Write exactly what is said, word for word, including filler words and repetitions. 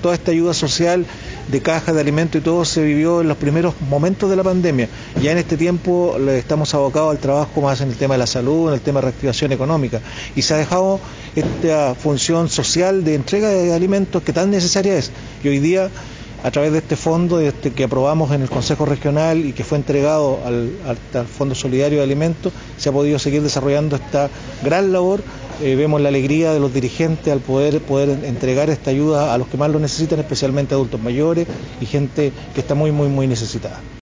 toda esta ayuda social de cajas de alimentos y todo se vivió en los primeros momentos de la pandemia. Ya en este tiempo estamos abocados al trabajo más en el tema de la salud, en el tema de reactivación económica, y se ha dejado esta función social de entrega de alimentos que tan necesaria es. Y hoy día, a través de este fondo este, que aprobamos en el Consejo Regional y que fue entregado al, al Fondo Solidario de Alimentos, se ha podido seguir desarrollando esta gran labor. Eh, vemos la alegría de los dirigentes al poder, poder entregar esta ayuda a los que más lo necesitan, especialmente adultos mayores y gente que está muy, muy, muy necesitada.